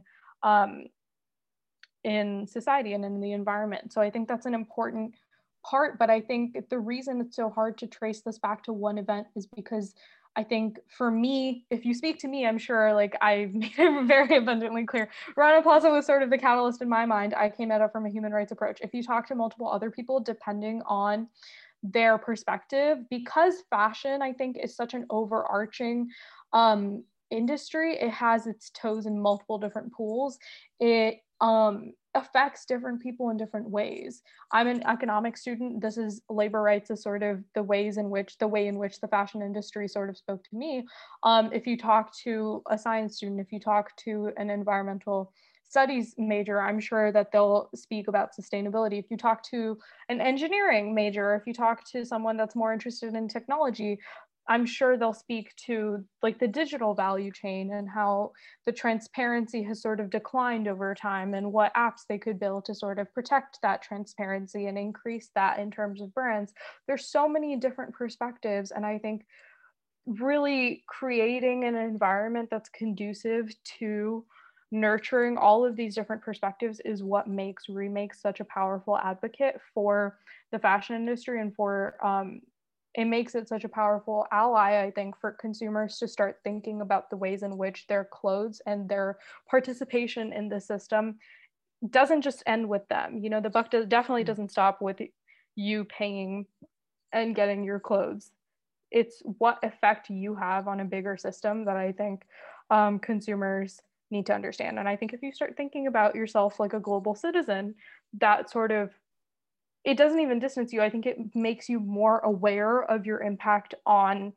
society and in the environment. So I think that's an important part, but I think the reason it's so hard to trace this back to one event is because I think for me, if you speak to me, I'm sure like I've made it very abundantly clear. Rana Plaza was sort of the catalyst in my mind. I came at it from a human rights approach. If you talk to multiple other people, depending on their perspective, because fashion, I think, is such an overarching industry, it has its toes in multiple different pools. It affects different people in different ways. I'm an economics student. This is labor rights is sort of the way in which the fashion industry sort of spoke to me. If you talk to a science student, if you talk to an environmental studies major, I'm sure that they'll speak about sustainability. If you talk to an engineering major, if you talk to someone that's more interested in technology, I'm sure they'll speak to like the digital value chain and how the transparency has sort of declined over time, and what apps they could build to sort of protect that transparency and increase that in terms of brands. There's so many different perspectives, and I think really creating an environment that's conducive to nurturing all of these different perspectives is what makes Remake such a powerful advocate for the fashion industry, and for it makes it such a powerful ally, I think, for consumers to start thinking about the ways in which their clothes and their participation in the system doesn't just end with them. You know, the buck definitely doesn't stop with you paying and getting your clothes. It's what effect you have on a bigger system that I think consumers need to understand. And I think if you start thinking about yourself like a global citizen, that sort of, it doesn't even distance you. I think it makes you more aware of your impact on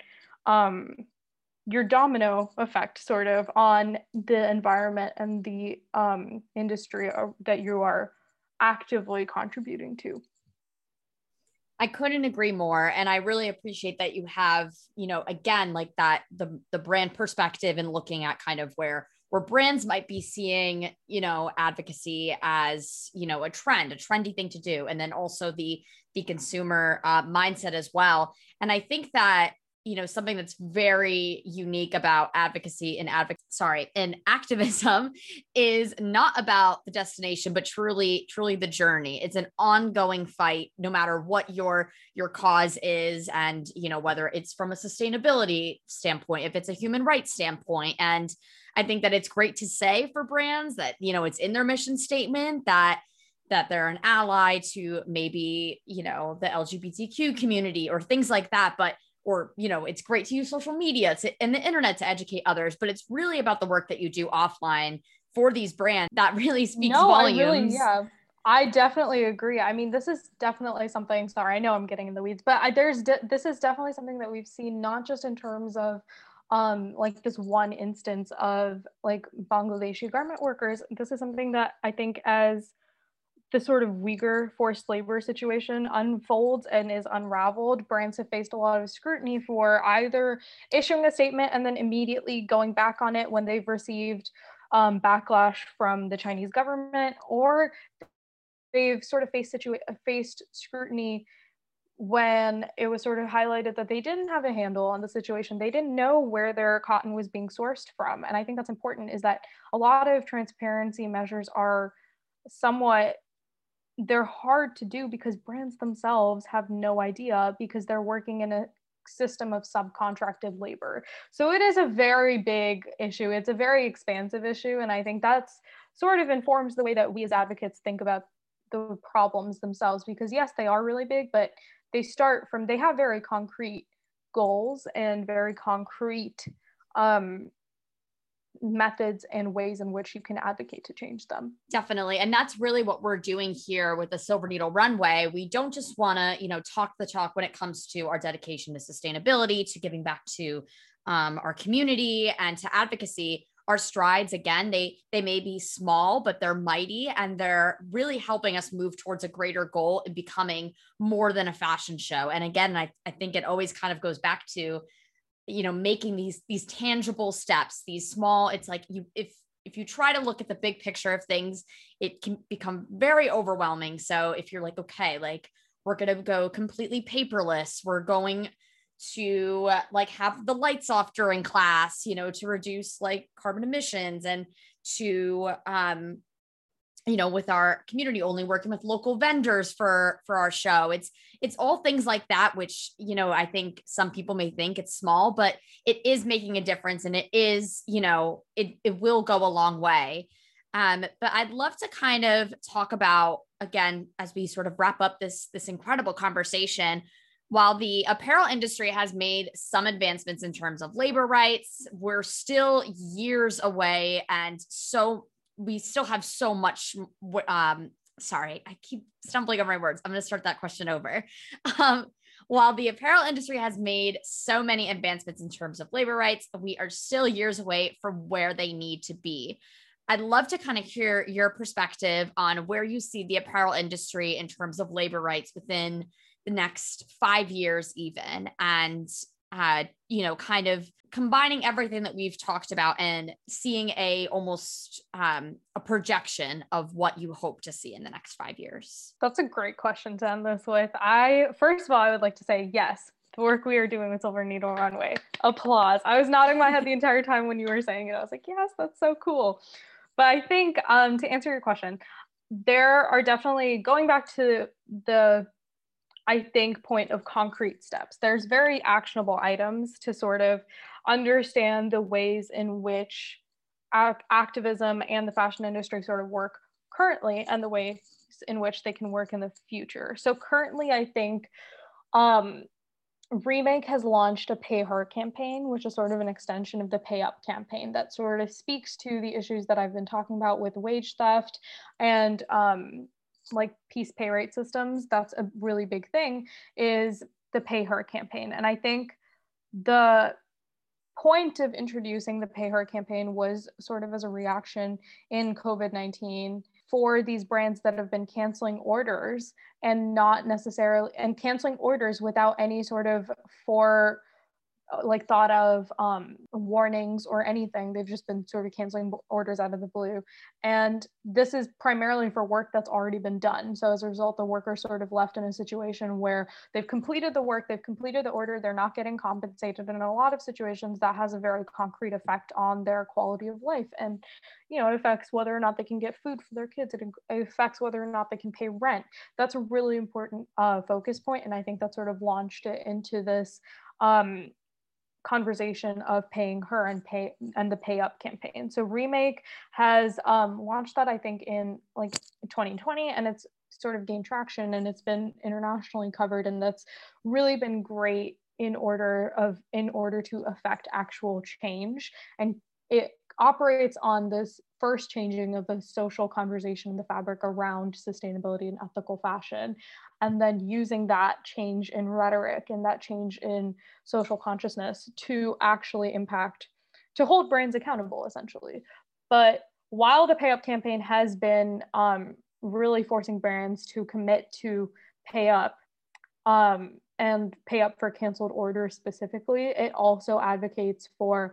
your domino effect sort of on the environment and the industry that you are actively contributing to. I couldn't agree more. And I really appreciate that you have, you know, again, like that, the brand perspective and looking at kind of where brands might be seeing, you know, advocacy as, you know, a trendy thing to do. And then also the consumer mindset as well. And I think that, you know, something that's very unique about advocacy and activism is not about the destination, but truly the journey. It's an ongoing fight, no matter what your cause is. And, you know, whether it's from a sustainability standpoint, if it's a human rights standpoint. And I think that it's great to say for brands that, you know, it's in their mission statement that they're an ally to maybe, you know, the LGBTQ community or things like that. But or, you know, it's great to use social media and the internet to educate others, but it's really about the work that you do offline for these brands that really speaks volumes. I definitely agree. I mean, this is definitely something, sorry, I know I'm getting in the weeds, but this is definitely something that we've seen, not just in terms of like this one instance of like Bangladeshi garment workers. This is something that I think as the sort of Uyghur forced labor situation unfolds and is unraveled, brands have faced a lot of scrutiny for either issuing a statement and then immediately going back on it when they've received backlash from the Chinese government, or they've sort of faced scrutiny when it was sort of highlighted that they didn't have a handle on the situation. They didn't know where their cotton was being sourced from. And I think that's important, is that a lot of transparency measures are they're hard to do because brands themselves have no idea, because they're working in a system of subcontracted labor. So it is a very big issue. It's a very expansive issue. And I think that's sort of informs the way that we as advocates think about the problems themselves, because yes, they are really big, but they have very concrete goals and very concrete methods and ways in which you can advocate to change them. Definitely. And that's really what we're doing here with the Silver Needle Runway. We don't just want to, you know, talk the talk when it comes to our dedication to sustainability, to giving back to our community and to advocacy. Our strides, again, they may be small, but they're mighty, and they're really helping us move towards a greater goal and becoming more than a fashion show. And again, I think it always kind of goes back to, you know, making these tangible steps, these small, it's like if you try to look at the big picture of things, it can become very overwhelming. So if you're like, okay, like we're going to go completely paperless, we're going to like have the lights off during class, you know, to reduce like carbon emissions, and to, you know, with our community, only working with local vendors for our show. It's all things like that, which, you know, I think some people may think it's small, but it is making a difference, and it is, you know, it will go a long way. But I'd love to kind of talk about, again, as we sort of wrap up this incredible conversation, while the apparel industry has made some advancements in terms of labor rights, we're still years away. And so we still have so much, sorry, I keep stumbling over my words. I'm going to start that question over. While the apparel industry has made so many advancements in terms of labor rights, we are still years away from where they need to be. I'd love to kind of hear your perspective on where you see the apparel industry in terms of labor rights within the next 5 years even, and you know, kind of combining everything that we've talked about and seeing almost a projection of what you hope to see in the next 5 years. That's a great question to end this with. First of all, I would like to say, yes, the work we are doing with Silver Needle Runway, applause. I was nodding my head the entire time when you were saying it. I was like, yes, that's so cool. But I think to answer your question, there are definitely, going back to the, I think, point of concrete steps, there's very actionable items to sort of understand the ways in which activism and the fashion industry sort of work currently and the ways in which they can work in the future. So currently, I think Remake has launched a Pay Her campaign, which is sort of an extension of the Pay Up campaign that sort of speaks to the issues that I've been talking about with wage theft and like piece pay rate systems. That's a really big thing, is the Pay Her campaign. And I think the point of introducing the Pay Her campaign was sort of as a reaction in COVID-19 for these brands that have been canceling orders and not necessarily, and canceling orders without any sort of thought of warnings or anything. They've just been sort of canceling orders out of the blue. And this is primarily for work that's already been done. So as a result, the workers sort of left in a situation where they've completed the work, they've completed the order, they're not getting compensated. And in a lot of situations, that has a very concrete effect on their quality of life. And, you know, it affects whether or not they can get food for their kids. It affects whether or not they can pay rent. That's a really important focus point. And I think that sort of launched it into this conversation of Paying Her and the Pay Up campaign. So Remake has launched that, I think, in like 2020, and it's sort of gained traction and it's been internationally covered, and that's really been great in order to affect actual change. And it operates on this first changing of the social conversation, the fabric around sustainability and ethical fashion, and then using that change in rhetoric and that change in social consciousness to actually to hold brands accountable, essentially. But while the Pay Up campaign has been really forcing brands to commit to pay up and pay up for canceled orders specifically, it also advocates for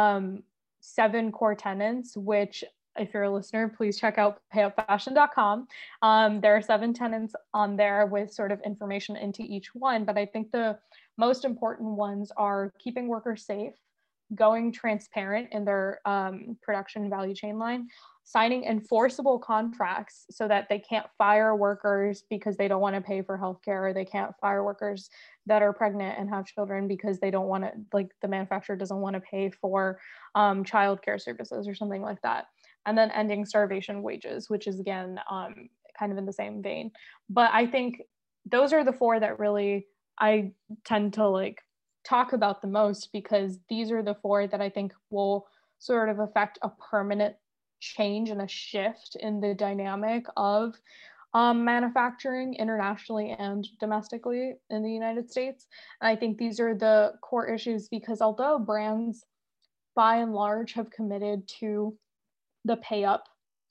7 core tenets, which, if you're a listener, please check out payupfashion.com. There are 7 tenets on there with sort of information into each one, but I think the most important ones are keeping workers safe, going transparent in their production value chain line, signing enforceable contracts so that they can't fire workers because they don't want to pay for healthcare, or they can't fire workers that are pregnant and have children because they don't want to, like, the manufacturer doesn't want to pay for childcare services or something like that. And then ending starvation wages, which is, again, kind of in the same vein. But I think those are the 4 that really I tend to talk about the most, because these are the 4 that I think will sort of affect a permanent change and a shift in the dynamic of manufacturing internationally and domestically in the United States. And I think these are the core issues, because although brands by and large have committed to the pay up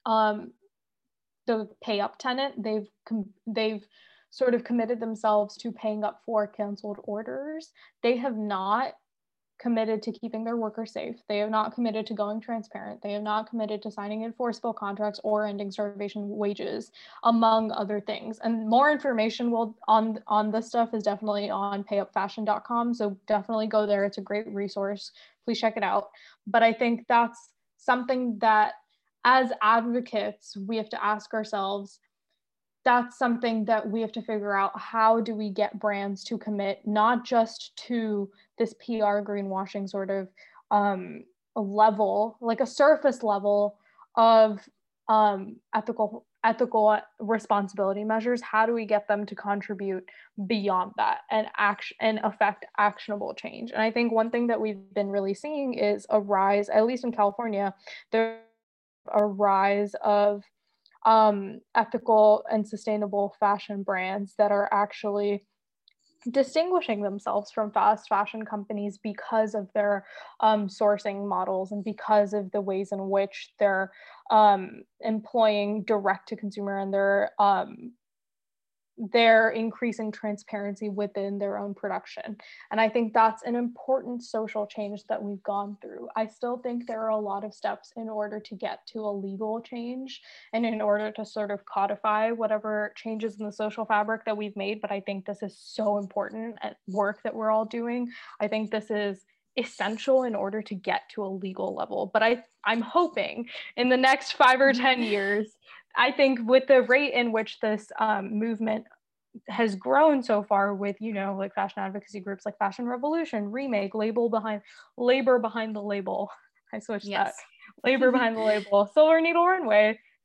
tenet, they've sort of committed themselves to paying up for canceled orders. They have not committed to keeping their workers safe. They have not committed to going transparent. They have not committed to signing enforceable contracts or ending starvation wages, among other things. And more information on this stuff is definitely on payupfashion.com. So definitely go there. It's a great resource. Please check it out. But I think that's something that, as advocates, we have to ask ourselves. That's something that we have to figure out. How do we get brands to commit not just to this PR greenwashing sort of a level, like a surface level of ethical responsibility measures? How do we get them to contribute beyond that and affect actionable change? And I think one thing that we've been really seeing is a rise, at least in California, there's a rise of ethical and sustainable fashion brands that are actually distinguishing themselves from fast fashion companies because of their sourcing models and because of the ways in which they're employing direct to consumer, and they're increasing transparency within their own production. And I think that's an important social change that we've gone through. I still think there are a lot of steps in order to get to a legal change and in order to sort of codify whatever changes in the social fabric that we've made. But I think this is so important at work that we're all doing. I think this is essential in order to get to a legal level. But I'm hoping in the next 5 or 10 years, I think with the rate in which this movement has grown so far, with, like fashion advocacy groups like Fashion Revolution, Remake, Labor Behind the Label. I switched that. Labor Behind the Label, Silver Needle Runway,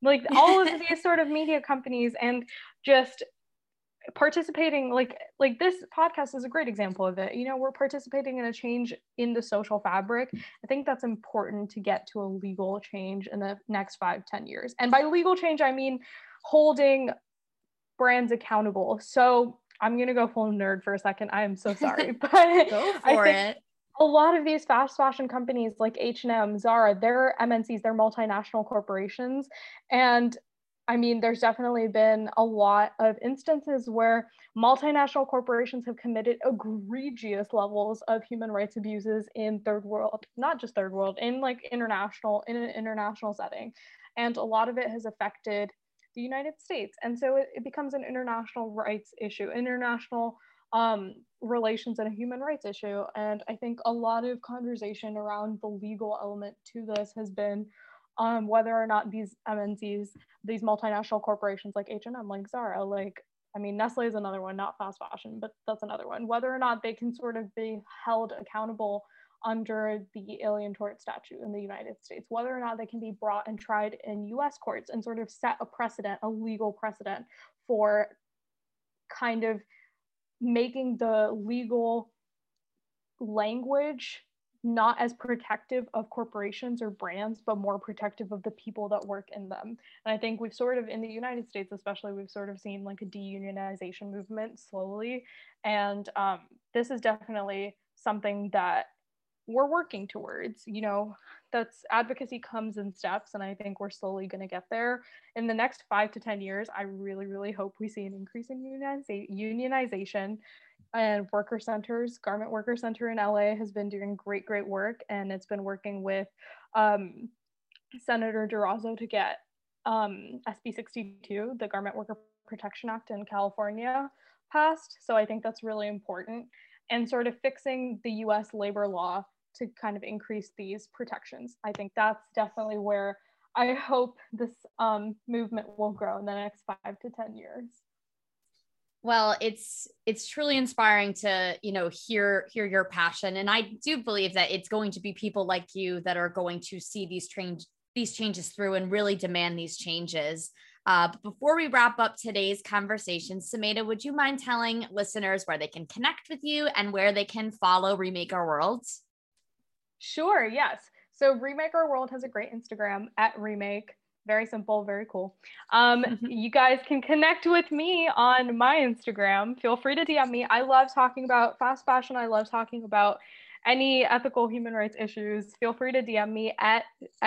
Like all of these sort of media companies, and just participating, like this podcast is a great example of it. You know, we're participating in a change in the social fabric. I think that's important to get to a legal change in the next 5-10 years. And by legal change, I mean holding brands accountable. So I'm gonna go full nerd for a second. I am so sorry, but Go for it. A lot of these fast fashion companies like H&M, Zara, they're MNCs, they're multinational corporations. And I mean, there's definitely been a lot of instances where multinational corporations have committed egregious levels of human rights abuses in third world, not just third world, in like in an international setting. And a lot of it has affected the United States. And so it becomes an international rights issue, international relations, and a human rights issue. And I think a lot of conversation around the legal element to this has been whether or not these MNCs, these multinational corporations like H&M, like Zara, like, I mean, Nestle is another one, not fast fashion, but that's another one, whether or not they can sort of be held accountable under the Alien Tort Statute in the United States, whether or not they can be brought and tried in US courts and sort of set a precedent, a legal precedent for kind of making the legal language not as protective of corporations or brands, but more protective of the people that work in them. And I think we've sort of, in the United States especially, we've sort of seen like a deunionization movement slowly. And this is definitely something that we're working towards. You know, that's advocacy comes in steps, and I think we're slowly going to get there. In the next 5 to 10 years, I really, really hope we see an increase in unionization. And worker centers, Garment Worker Center in LA has been doing great work, and it's been working with Senator Durazo to get SB 62, the Garment Worker Protection Act in California, passed. So I think that's really important, and sort of fixing the US labor law to kind of increase these protections. I think that's definitely where I hope this movement will grow in the next 5 to 10 years. Well, it's truly inspiring to, you know, hear your passion. And I do believe that it's going to be people like you that are going to see these changes through and really demand these changes. But before we wrap up today's conversation, Sumaidah, would you mind telling listeners where they can connect with you and where they can follow Remake Our World? Sure, yes. So Remake Our World has a great Instagram @remake. Very simple, very cool. You guys can connect with me on my Instagram. Feel free to DM me. I love talking about fast fashion. I love talking about any ethical human rights issues. Feel free to DM me at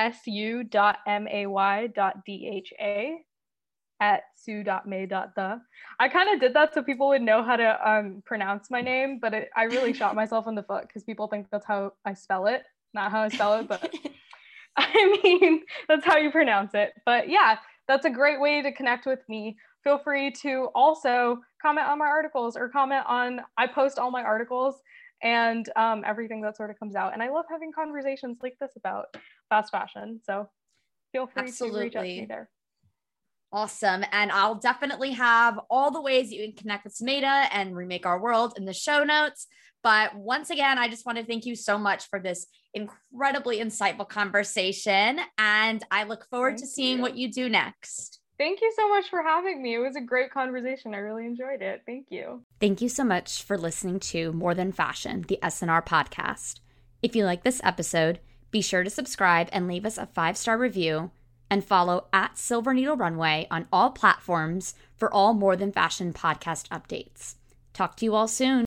su.may.dha@su.may.the. I kind of did that so people would know how to pronounce my name, but I really shot myself in the foot because people think that's how I spell it. Not how I spell it, but I mean, that's how you pronounce it. But yeah, that's a great way to connect with me. Feel free to also comment on my articles or I post all my articles and everything that sort of comes out. And I love having conversations like this about fast fashion. So feel free to reach out to me there. Awesome. And I'll definitely have all the ways you can connect with Sumaidah and Remake Our World in the show notes. But once again, I just want to thank you so much for this incredibly insightful conversation. And I look forward to seeing what you do next. Thank you so much for having me. It was a great conversation. I really enjoyed it. Thank you. Thank you so much for listening to More Than Fashion, the S&R podcast. If you like this episode, be sure to subscribe and leave us a 5-star review, and follow @SilverNeedleRunway on all platforms for all More Than Fashion podcast updates. Talk to you all soon.